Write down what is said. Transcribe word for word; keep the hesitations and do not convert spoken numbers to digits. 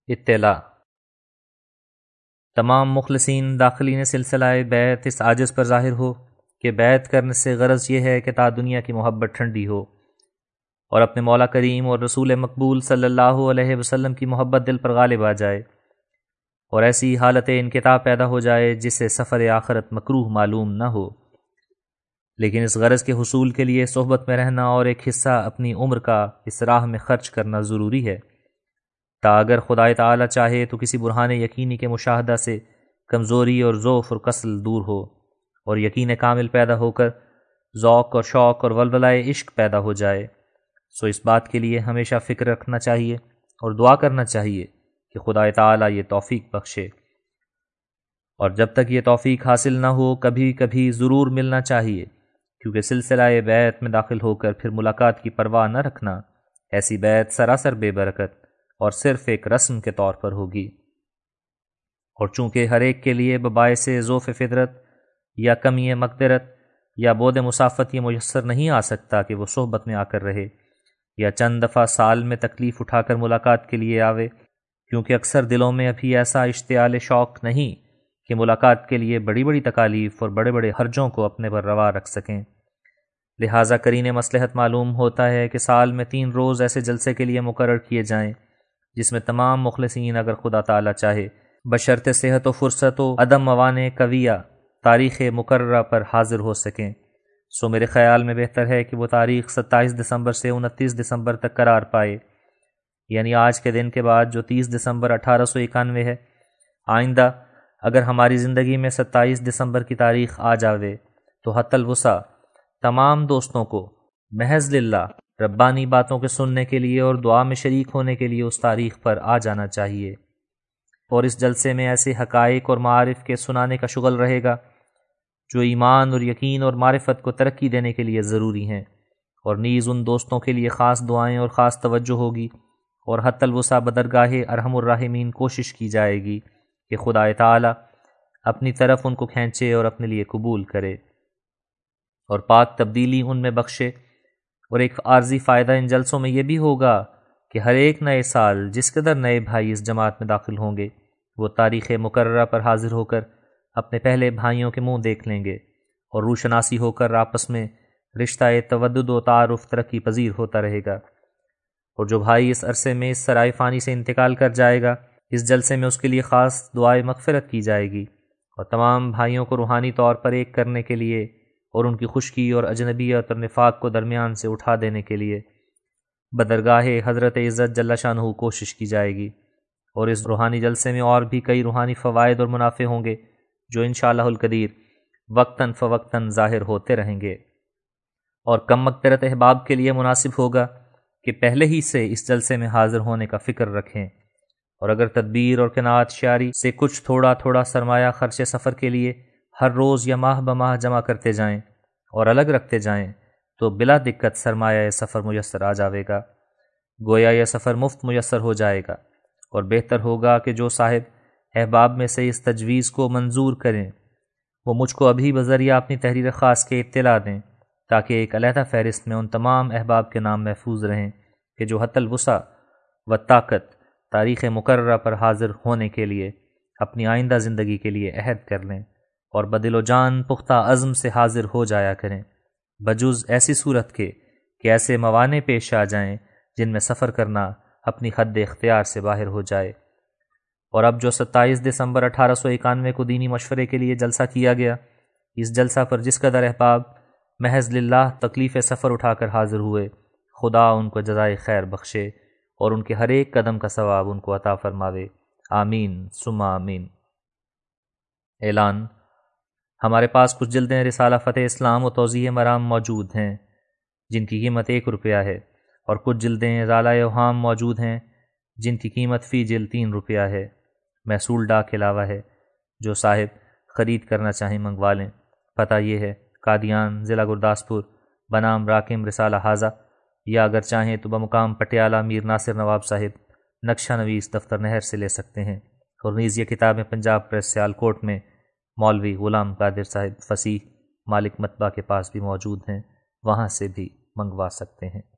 اطلاع: تمام مخلصین داخلین سلسلہ بیعت اس عاجز پر ظاہر ہو کہ بیعت کرنے سے غرض یہ ہے کہ تا دنیا کی محبت ٹھنڈی ہو اور اپنے مولا کریم اور رسول مقبول صلی اللہ علیہ وسلم کی محبت دل پر غالب آ جائے اور ایسی حالت انقطاع پیدا ہو جائے جس سے سفر آخرت مکروہ معلوم نہ ہو۔ لیکن اس غرض کے حصول کے لیے صحبت میں رہنا اور ایک حصہ اپنی عمر کا اس راہ میں خرچ کرنا ضروری ہے، تا اگر خدائے تعالی چاہے تو کسی برہان یقینی کے مشاہدہ سے کمزوری اور ضعف اور کسل دور ہو اور یقین کامل پیدا ہو کر ذوق اور شوق اور ولولۂ عشق پیدا ہو جائے۔ سو اس بات کے لیے ہمیشہ فکر رکھنا چاہیے اور دعا کرنا چاہیے کہ خدائے تعالی یہ توفیق بخشے، اور جب تک یہ توفیق حاصل نہ ہو کبھی کبھی ضرور ملنا چاہیے، کیونکہ سلسلہ بیعت میں داخل ہو کر پھر ملاقات کی پرواہ نہ رکھنا، ایسی بیعت سراسر بے برکت اور صرف ایک رسم کے طور پر ہوگی۔ اور چونکہ ہر ایک کے لیے بباعث ضعف فطرت یا کمی مقدرت یا بود مسافت یہ میسر نہیں آ سکتا کہ وہ صحبت میں آ کر رہے یا چند دفعہ سال میں تکلیف اٹھا کر ملاقات کے لیے آوے، کیونکہ اکثر دلوں میں ابھی ایسا اشتعال شوق نہیں کہ ملاقات کے لیے بڑی بڑی تکالیف اور بڑے بڑے حرجوں کو اپنے پر روا رکھ سکیں۔ لہٰذا کرین مصلحت معلوم ہوتا ہے کہ سال میں تین روز ایسے جلسے کے لیے مقرر کیے جائیں جس میں تمام مخلصین اگر خدا تعالی چاہے بشرط صحت و فرصت و عدم موانع قویہ تاریخ مقررہ پر حاضر ہو سکیں۔ سو میرے خیال میں بہتر ہے کہ وہ تاریخ ستائیس دسمبر سے انتیس دسمبر تک قرار پائے، یعنی آج کے دن کے بعد جو تیس دسمبر اٹھارہ سو اکانوے ہے۔ آئندہ اگر ہماری زندگی میں ستائیس دسمبر کی تاریخ آ جاوے تو حتی الوسع تمام دوستوں کو محض للہ ربانی باتوں کے سننے کے لیے اور دعا میں شریک ہونے کے لیے اس تاریخ پر آ جانا چاہیے، اور اس جلسے میں ایسے حقائق اور معارف کے سنانے کا شغل رہے گا جو ایمان اور یقین اور معرفت کو ترقی دینے کے لیے ضروری ہیں، اور نیز ان دوستوں کے لیے خاص دعائیں اور خاص توجہ ہوگی، اور حتی الوسع بدرگاہ ارحم الراحمین کوشش کی جائے گی کہ خدائے تعالی اپنی طرف ان کو کھینچے اور اپنے لیے قبول کرے اور پاک تبدیلی ان میں بخشے۔ اور ایک عارضی فائدہ ان جلسوں میں یہ بھی ہوگا کہ ہر ایک نئے سال جس قدر نئے بھائی اس جماعت میں داخل ہوں گے وہ تاریخ مقررہ پر حاضر ہو کر اپنے پہلے بھائیوں کے منہ دیکھ لیں گے اور روشناسی ہو کر آپس میں رشتہ تودد و تعارف ترقی پذیر ہوتا رہے گا۔ اور جو بھائی اس عرصے میں اس سرائے فانی سے انتقال کر جائے گا اس جلسے میں اس کے لیے خاص دعائے مغفرت کی جائے گی، اور تمام بھائیوں کو روحانی طور پر ایک کرنے کے لیے اور ان کی خشکی اور اجنبیت اور نفاق کو درمیان سے اٹھا دینے کے لیے بدرگاہ حضرت عزت جل شانہ کوشش کی جائے گی۔ اور اس روحانی جلسے میں اور بھی کئی روحانی فوائد اور منافع ہوں گے جو انشاءاللہ القدیر وقتاً فوقتاً ظاہر ہوتے رہیں گے، اور کم مقدرت احباب کے لیے مناسب ہوگا کہ پہلے ہی سے اس جلسے میں حاضر ہونے کا فکر رکھیں، اور اگر تدبیر اور قناعت شعری سے کچھ تھوڑا تھوڑا سرمایہ خرچ سفر کے لیے ہر روز یا ماہ بماہ جمع کرتے جائیں اور الگ رکھتے جائیں تو بلا دقت سرمایہ سفر میسر آ جاوے گا، گویا یہ سفر مفت میسر ہو جائے گا۔ اور بہتر ہوگا کہ جو صاحب احباب میں سے اس تجویز کو منظور کریں وہ مجھ کو ابھی بذریعہ اپنی تحریر خاص کے اطلاع دیں، تاکہ ایک علیحدہ فہرست میں ان تمام احباب کے نام محفوظ رہیں کہ جو حتی الوسع و طاقت تاریخ مقررہ پر حاضر ہونے کے لیے اپنی آئندہ زندگی کے لیے عہد کر لیں اور بدل و جان پختہ عزم سے حاضر ہو جایا کریں، بجز ایسی صورت کے کہ ایسے موانع پیش آ جائیں جن میں سفر کرنا اپنی حد اختیار سے باہر ہو جائے۔ اور اب جو ستائیس دسمبر اٹھارہ سو اکانوے کو دینی مشورے کے لیے جلسہ کیا گیا، اس جلسہ پر جس قدر احباب محض للہ تکلیف سفر اٹھا کر حاضر ہوئے، خدا ان کو جزائے خیر بخشے اور ان کے ہر ایک قدم کا ثواب ان کو عطا فرماوے، آمین ثم آمین۔ اعلان: ہمارے پاس کچھ جلدیں رسالہ فتح اسلام و توضیح مرام موجود ہیں جن کی قیمت ایک روپیہ ہے، اور کچھ جلدیں ازالہ اوہام موجود ہیں جن کی قیمت فی جلد تین روپیہ ہے، محصول ڈاک کے علاوہ ہے۔ جو صاحب خرید کرنا چاہیں منگوا لیں۔ پتہ یہ ہے قادیان، ضلع گرداسپور، بنام راکم رسالہ حاضہ، یا اگر چاہیں تو بمقام پٹیالہ میر ناصر نواب صاحب، نقشہ نویس دفتر نہر سے لے سکتے ہیں۔ اور نیز یہ کتابیں پنجاب پریس سیالکوٹ میں مولوی غلام قادر صاحب فصیح مالک مطبع کے پاس بھی موجود ہیں، وہاں سے بھی منگوا سکتے ہیں۔